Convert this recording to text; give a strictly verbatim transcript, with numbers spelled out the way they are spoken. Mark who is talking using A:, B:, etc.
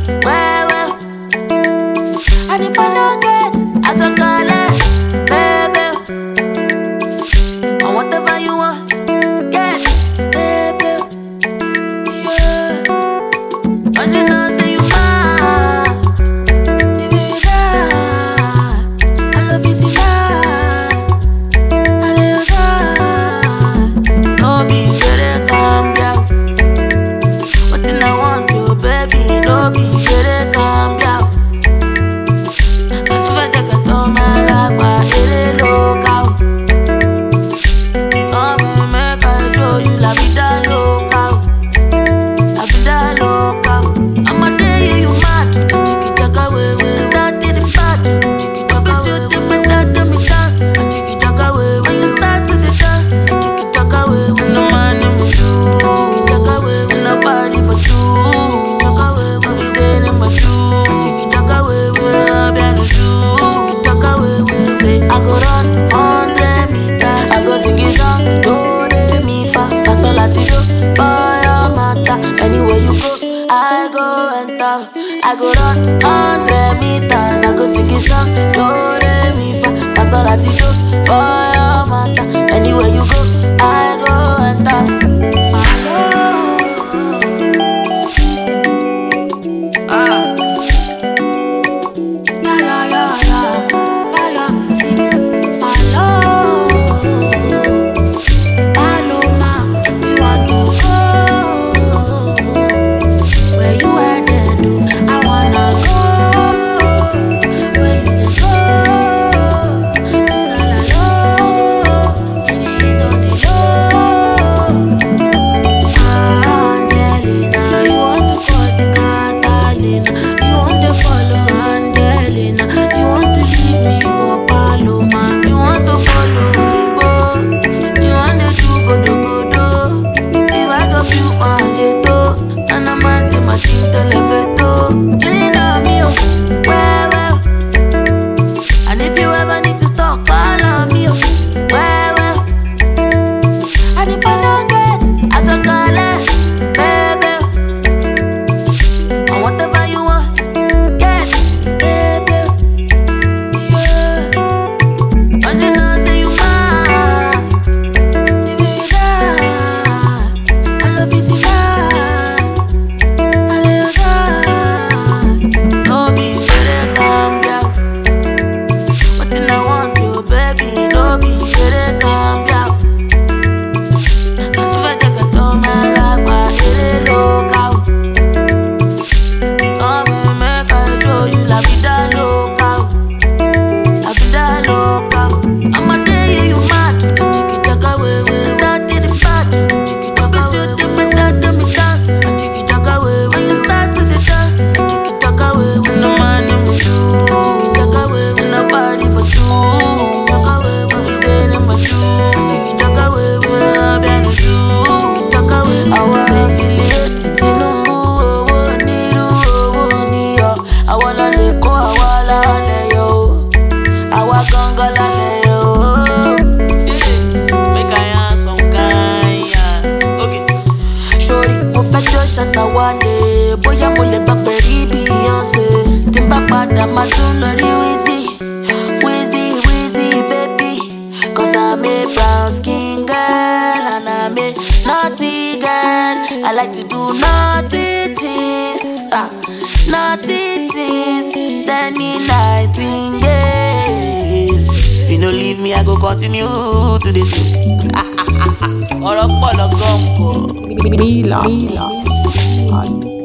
A: well, well. And if I don't get, I go call it, baby. And whatever you want, get, baby. Yeah. Cause you know, say you mine. Baby, you die. I love you tonight. I love you tonight. No be shere, calm down. What I want to, baby, no be shere, calm down. La vida loca, la vida loca. I'ma tell you you mad. Chicky taka we we, that did it bad. Chicky taka we we, but that do me dance. Chicky taka we we, when you start to the dance. Chicky taka we we, no man in me do. Chicky taka we we, nobody but you. Chicky taka we we, we say them but you. Chicky taka we we, I'm behind you. Chicky taka we we, say I go run hundred meters, I go sing a song. For your matter, anywhere you go, I go enter. I go run hundred meters, I go sing a song. Do re mi fa, fa sol la ti do. For your matter, anywhere you go, I go enter. My love, ah, yeah yeah yeah yeah, yeah yeah. See, my love. And if you ever need to talk, call on me, well, well. And if I don't get, I go call it, baby. And whatever you want, get, baby. Yeah. Cause you know, say you mine. Baby, you die. I love you tonight. I love you tonight. No be shere, calm down. What I want to, baby, no be shere, calm down. And if I take a turn, my life, I hit it local. Come and make I show you la vida loca, la vida loca. I'ma tell you you mad. Chicky taka we we, that did it bad. Chicky taka we we, but that do me dance. Chicky taka we we, when you start to the dance. Chicky taka we we, no man in me do. Chicky taka we we, nobody but you. Chicky taka we we, we say them but you. Chicky taka we we, I'm behind you. Chicky taka we we, I wanna affiliate it in no more. Oh, need oh, oh, need oh. I wanna let go, I wanna let yo. I wanna go, let yo. Make I ask some kind, yes. Okay. Shorty, mo fẹ́ jọ ṣàtàwálé, bóyá mo lè gbà pẹ̀lú Beyonce. Tí n bá padà máa tún lórí Wizzy, Wizzy, Wizzy, baby. Cause I'm a brown skin girl and I'm a naughty girl. I like to do naughty things, ah, naughty things. Any nightingale. If you no leave me, I go continue to this. Ọ̀rọ̀ pọ̀ lọ́gọ́ ń bọ̀.
B: Mila.